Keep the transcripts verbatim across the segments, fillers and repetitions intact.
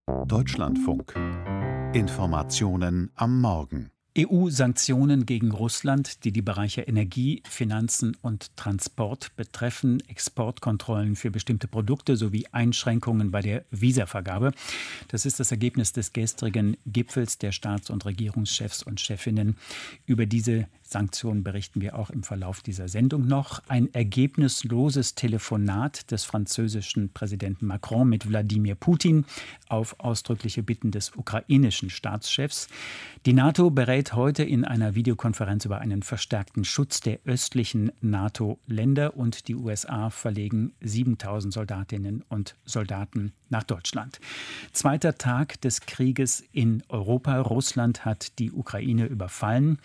Deutschlandfunk. Informationen am Morgen. E U-Sanktionen gegen Russland, die die Bereiche Energie, Finanzen und Transport betreffen, Exportkontrollen für bestimmte Produkte sowie Einschränkungen bei der Visavergabe. Das ist das Ergebnis des gestrigen Gipfels der Staats- und Regierungschefs und Chefinnen. Über diese Sanktionen berichten wir auch im Verlauf dieser Sendung noch. Ein ergebnisloses Telefonat des französischen Präsidenten Macron mit Wladimir Putin auf ausdrückliche Bitten des ukrainischen Staatschefs. Die NATO berät heute in einer Videokonferenz über einen verstärkten Schutz der östlichen NATO-Länder und die U S A verlegen siebentausend Soldatinnen und Soldaten nach Deutschland. Zweiter Tag des Krieges in Europa. Russland hat die Ukraine überfallen.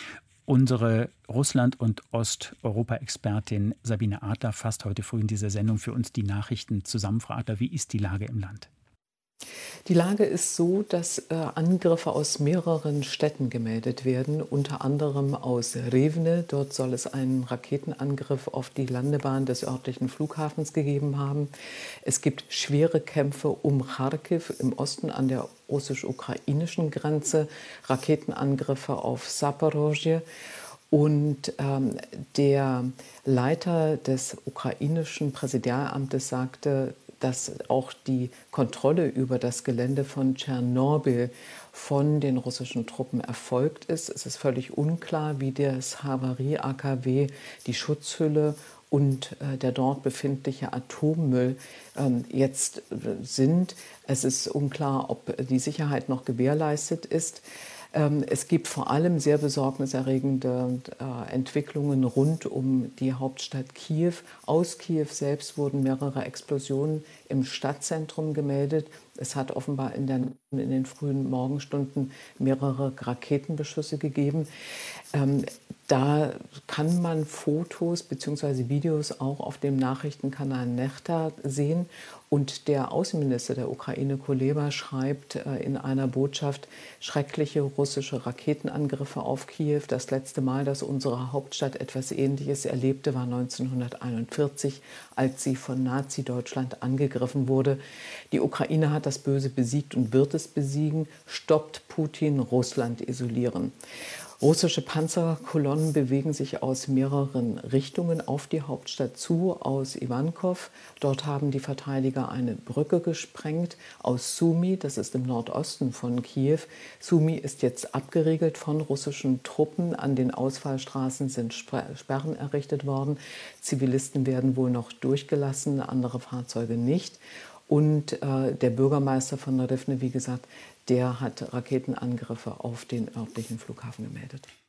Unsere Russland- und Osteuropa-Expertin Sabine Adler fasst heute früh in dieser Sendung für uns die Nachrichten zusammen. Frau Adler, wie ist die Lage im Land? Die Lage ist so, dass äh, Angriffe aus mehreren Städten gemeldet werden, unter anderem aus Rivne. Dort soll es einen Raketenangriff auf die Landebahn des örtlichen Flughafens gegeben haben. Es gibt schwere Kämpfe um Charkiw im Osten an der russisch-ukrainischen Grenze, Raketenangriffe auf Saporosje. Und ähm, der Leiter des ukrainischen Präsidialamtes sagte, dass auch die Kontrolle über das Gelände von Tschernobyl von den russischen Truppen erfolgt ist. Es ist völlig unklar, wie das Havarie-A K W, die Schutzhülle und äh, der dort befindliche Atommüll ähm, jetzt äh, sind. Es ist unklar, ob die Sicherheit noch gewährleistet ist. Es gibt vor allem sehr besorgniserregende äh, Entwicklungen rund um die Hauptstadt Kiew. Aus Kiew selbst wurden mehrere Explosionen im Stadtzentrum gemeldet. Es hat offenbar in, der, in den frühen Morgenstunden mehrere Raketenbeschüsse gegeben. Ähm, da kann man Fotos bzw. Videos auch auf dem Nachrichtenkanal Nechta sehen. Und der Außenminister der Ukraine, Kuleba, schreibt äh, in einer Botschaft, schreckliche russische Raketenangriffe auf Kiew. Das letzte Mal, dass unsere Hauptstadt etwas Ähnliches erlebte, war neunzehnhunderteinundvierzig, als sie von Nazi-Deutschland angegriffen wurde. Die Ukraine hat das Böse besiegt und wird es besiegen. Stoppt Putin, Russland isolieren. Russische Panzerkolonnen bewegen sich aus mehreren Richtungen auf die Hauptstadt zu, aus Iwankov. Dort haben die Verteidiger eine Brücke gesprengt. Aus Sumy, das ist im Nordosten von Kiew. Sumy ist jetzt abgeriegelt von russischen Truppen. An den Ausfallstraßen sind Sperren errichtet worden. Zivilisten werden wohl noch durchgelassen, andere Fahrzeuge nicht. Und äh, der Bürgermeister von Rivne, wie gesagt, der hat Raketenangriffe auf den örtlichen Flughafen gemeldet.